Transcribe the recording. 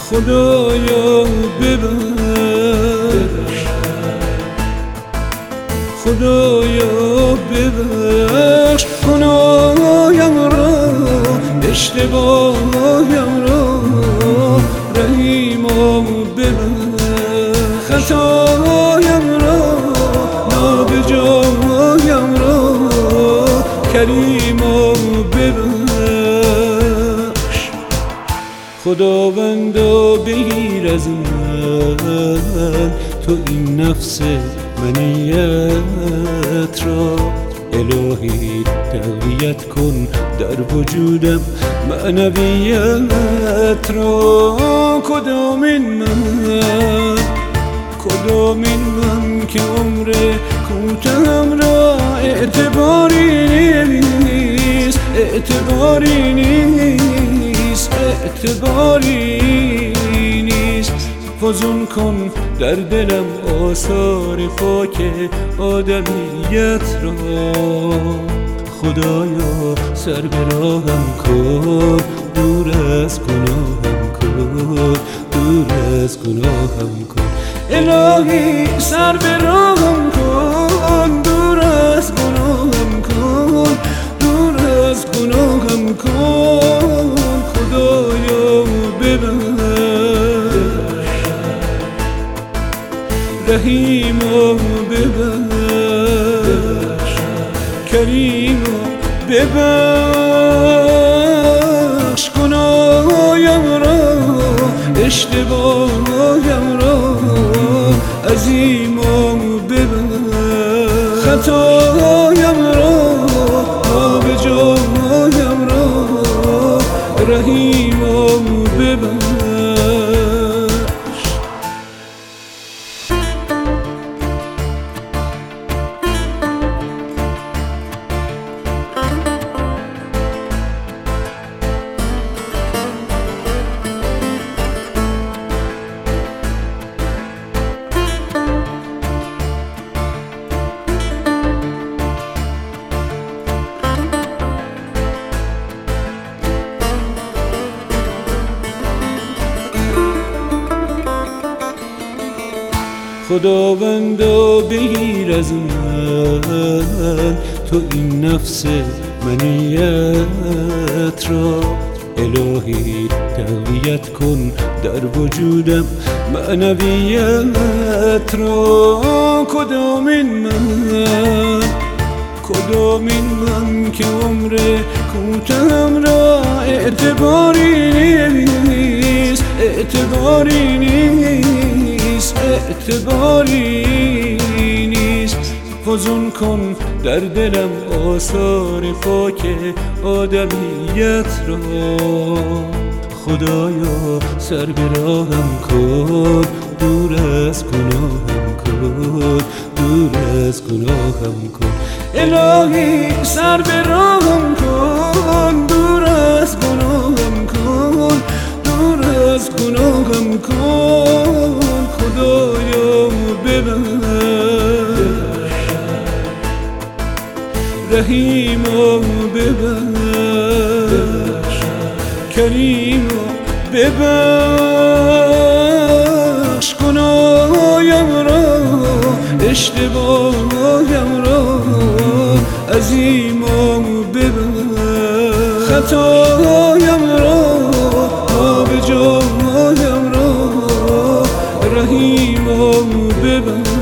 خدایا ببخش، خدایا ببخش گناهیم را، اشتباهیم را، رحیما ببخش خطایم را، نابجایم را، کریما ببخش. خداوندا بگیر از من تو این نفس منیت را، الهی تقویت کن در وجودم معنویت را. کدامین من که عمر کوتاهم را اعتباری نیست، اعتباری نیست، اعتباری نیست. فزون کن در دلم آثار پاک آدمیت را. خدایا سر به راهم کن، دور از گناهم کن، دور از گناهم کن. الهی سر به راهم کن، دور از گناهم کن، دور از گناهم کن. خدایا ببخش، رحیما ببخش، کریما ببخش گناهیم را، اشتباهیم را، عظیما ببخش خطایم را، نابجایم را، رحیما ببخش. خداوندا بگیر از من تو این نفس منیت را، الهی تقویت کن در وجودم معنویت را. کدامین من که عمر کوتاهم را اعتباری نیست، اعتباری نیست، اعتباری نیست. فزون کن در دلم آثار پاک آدمیت را. خدایا سر به راهم کن، دور از گناهم کن، دور از گناهم کن. الهی سر به راهم کن، دور از گناهم کن، دور از گناهم کن. خدایا ببخش، رحیما ببخش، کریما ببخش گناهیم را، اشتباهیم را، عظیما ببخش خطایم را، نابجایم را، رحیما ببخش.